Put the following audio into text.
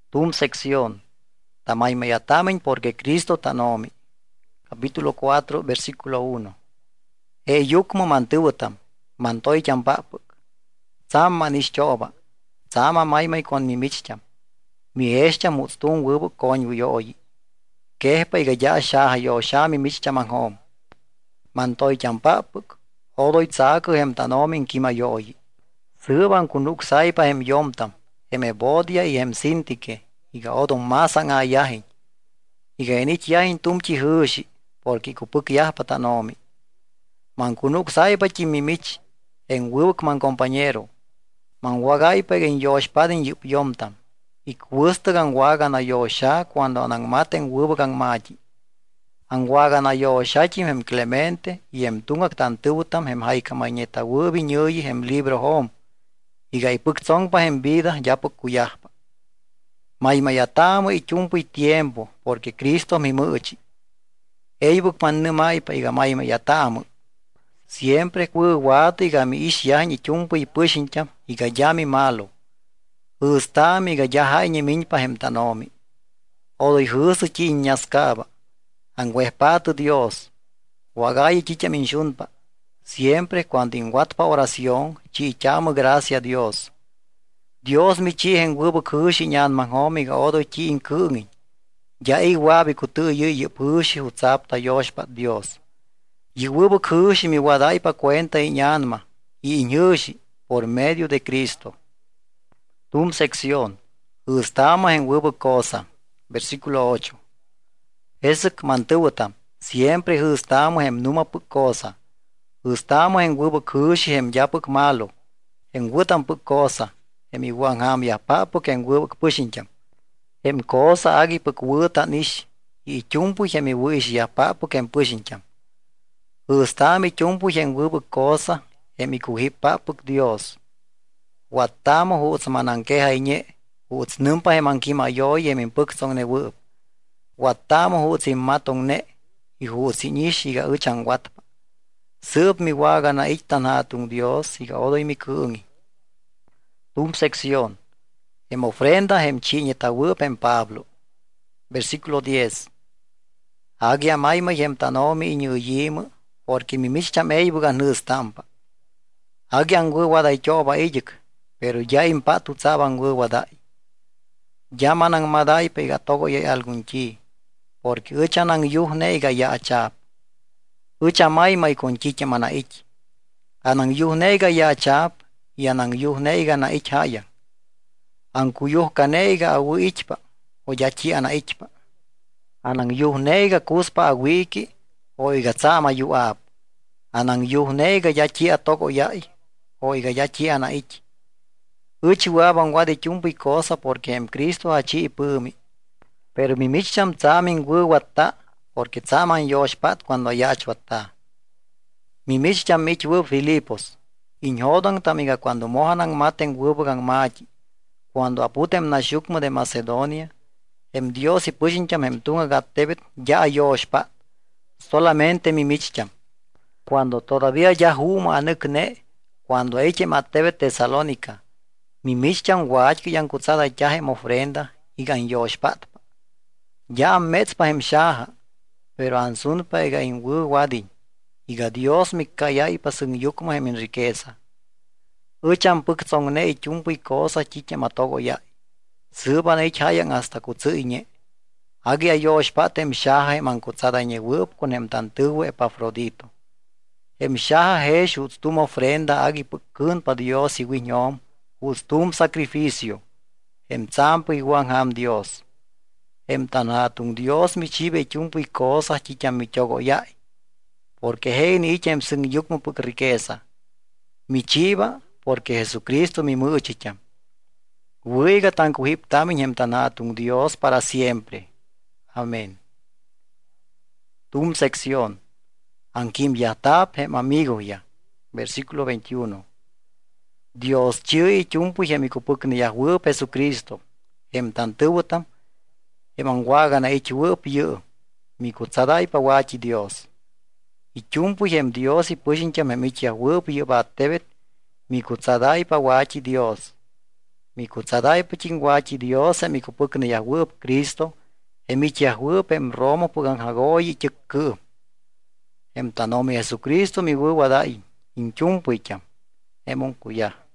Tum sección. Tamaymayatamen porque Cristo tanomi. Capítulo 4, versículo 1. E yukmo mantuvutam, mantoy champapuk. Tsam manishchoba. Tsama maymay con mi michcham. Mi escham utstun wubuk koñ yoyi. Kehpa igaya shaha yo shami michchamanhom. Mantoy champapuk. Odoy tsaku hem tanomin kima yoyi. Suban kunuk saipa hem yomtam. Hem ebodia y hem sintike. Iga odon masan ayahin. Iga enich yahin tumchi hushi. Porque kupuk yahpa tanomi. Man kunuk saipa chimimich. En wubuk man compañero. Man wagaipa en yoshpadin yup yomtam. Ikwustagan wagan a yosha cuando anang maten wubagan maji. Ang wagan a yosha chim hem Clemente y hem tungak tantubutam hem haika mañeta wubi nyuyi hem libro hom. Iga ipuk tsongpa hem vida yapuk kuyahpa. Maymayatamu y chumpuy tiempo porque Cristo mi muchi. Eibuk man numaipa iga maymayatamu. Siempre kuwatu iga mi isyahan y chumpuy pushincham iga yami malo. Ustami iga yahay ni minpa hem tanomi. Odoy husu chi inyaskaba. Angwehpatu Dios. Wagay chicha minshunpa. Siempre cuando inwatpa oración chi chamo gracia a Dios. Dios mi chi hen wubu kushi nyan manhomi iga odoy chi inkungin. Ya iwabi kutu yu pushi utsapta yoshpa Dios. Yuwubu kushi mi wadaipa cuenta iñanma y iñushi por medio de Cristo. Tum sección. Estamos en wubu cosa. Versículo 8. Esek mantuvutam. Siempre estamos en numa puk cosa. Estamos en wubu kushi hem yapuk malo. En wutam puk cosa. Hem iwan ham yapapuk en wubuk pushincham. Hem cosa agi puk wutan ish. Y chumpu hem iwish yapapuk en pushincham. Estami chumpu en wubuk cosa. Hem ikuhipapuk Dios. Watamo huuts manankeha iñe, huuts numpa hemankima yoy eminpuksong ne wuup. Watamo huuts immatong ne, y huuts iñish iga uchang watpa. Sup mi waga na ichtan hatung Dios, iga odoy mi kuungi. Tum sección. Hem ofrenda hem chiñeta wuup en Pablo. Versículo 10. Agia maima hem tanomi iñuyim, porque mi michcham eibuga nustampa. Agian wuwaday choba ijik. Pero ya impatu tsaban wuwadai. Ya manang madai pega togo ye algun chi. Porque uchanang yuhne iga ya achap. Ucha may con chiche mana ich. Anang yuhne iga ya achap. Y anang yuhne iga na ich haya. Ang kuyuh kane iga awu ichpa. O ya chi ana ichpa. Anang yuhne iga kuspa awiki. O iga tsama yuab. Anang yuhne iga ya chi atogo yai. O iga ya chi ana ich. Uchi waban wade chumpi cosa porque en Cristo hachi pumi. Pero mi micham tsamin wuwata porque tsaman yoshpat cuando yachwata. Mi micham mich wu Filipos. Inhodang tamiga cuando mohanang maten wubugang maji. Cuando aputem na shukmo de Macedonia. Em Dios y pushincham em tunga gatebet ya yoshpat. Solamente mi micham. Cuando todavía ya huma anukne. Cuando eche matebet Tesalónica. Mi michchan wachki yan kutsada ya hem ofrenda igan yoshpatpa. Ya metzpa hem shaha, pero ansunpa iga in wadin. Iga Dios mi kayaipa sung yukmo hem in riqueza. Uchan puktsong ne ichumpi cosa chiche matogo ya. Suban ich hayan hasta kutsu iñe. Agia yoshpat hem shaha hem an kutsada iñe wup con hem tantuwe Epafrodito. Hem shaha hesh utstum ofrenda agi pukun pa Dios iwiñom. Ustum sacrificio, em tsampo iguan ham Dios. Em tanatung Dios mi chive chumpu y cosas chicham mi chogo yai. Porque hei ni ichem sung yukmo puk riqueza. Mi chiva, porque Jesucristo mi muchicham. Huiga tan kuhip tamin em tanatung Dios para siempre. Amén. Tum sección. Ankim yatab hem amigo ya. Versículo 21. Dios chui chumpu hem ikupuk ni Yahweh Jesucristo. Hem tantuwatam. Hem angwaga na ichwup yu. Mi kutsaday pa wachi Dios. Y chumpu hem Dios y pushincham hem ich Yahweh yu batebet. Mi kutsaday pa wachi Dios. miku tsadaypa chingwachi Dios miku pukna yahwup Cristo mich yahwup Roma pugan hagoyi chukku tanomi Jesucristo mi wuwadai inchumpuicham kuya